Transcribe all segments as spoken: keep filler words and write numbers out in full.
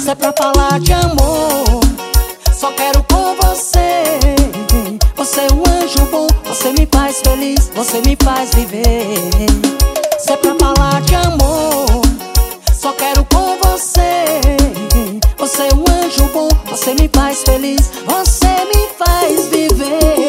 Se é pra falar de amor, só quero com você. Você é um anjo bom, você me faz feliz, você me faz viver. Se é pra falar de amor, só quero com você. Você é um anjo bom, você me faz feliz, você me faz viver.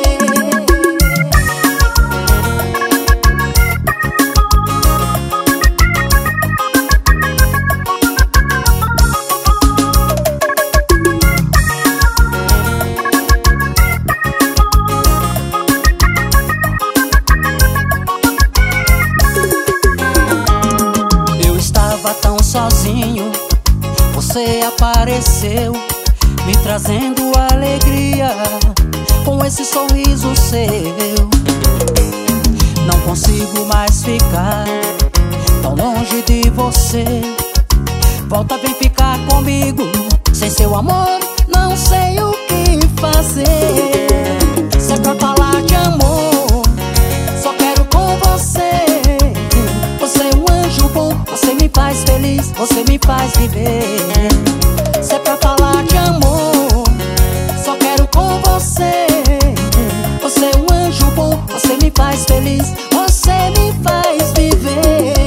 Tão sozinho, você apareceu, me trazendo alegria com esse sorriso seu. Não consigo mais ficar tão longe de você. Volta, vem ficar comigo. Sem seu amor, não sei o que fazer. Se é pra falar de amor, só quero com você. Você é um anjo bom, você me faz feliz, você me faz viver. Se é pra falar de amor, só quero com você. Você é um anjo bom, você me faz feliz, você me faz viver.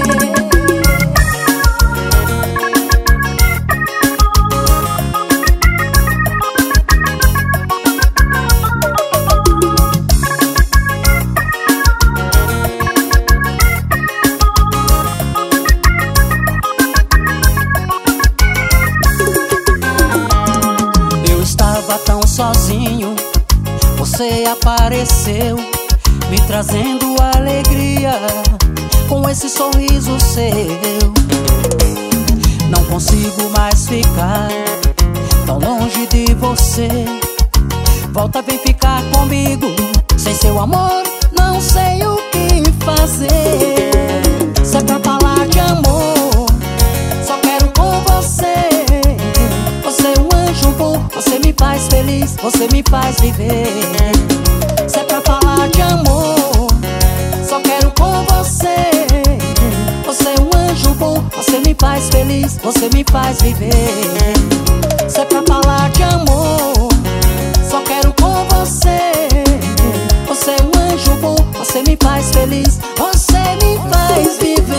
Tão sozinho, você apareceu, me trazendo alegria com esse sorriso seu. Não consigo mais ficar tão longe de você. Volta, vem ficar comigo. Sem seu amor, não sei o que fazer. Se é pra falar de amor, só quero com você. Você é um anjo bom, você me faz feliz, você me faz viver. Se é pra falar de amor, só quero com você. Você é um anjo bom, você me faz feliz, você me faz viver. Se é pra falar de amor, só quero com você. Você é um anjo bom, você me faz feliz, você me faz viver.